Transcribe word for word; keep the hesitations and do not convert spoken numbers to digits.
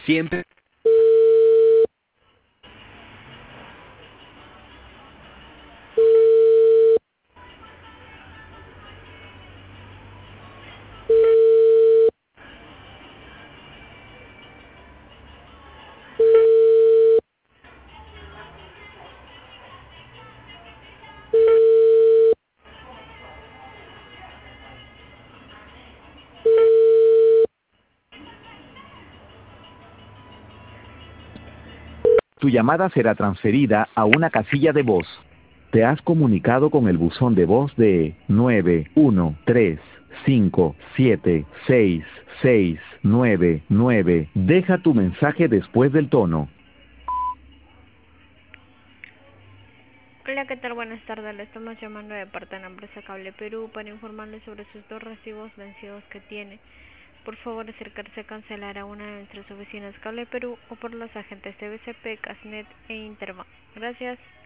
Siempre. Tu llamada será transferida a una casilla de voz. Te has comunicado con el buzón de voz de nueve uno tres cinco siete seis seis nueve nueve. Deja tu mensaje después del tono. Hola, ¿qué tal? Buenas tardes. Le estamos llamando de parte de la empresa Cable Perú para informarle sobre sus dos recibos vencidos que tiene. Por favor, acercarse a cancelar a una de nuestras oficinas Cable Perú o por los agentes de B C P, Casnet e Interbank. Gracias.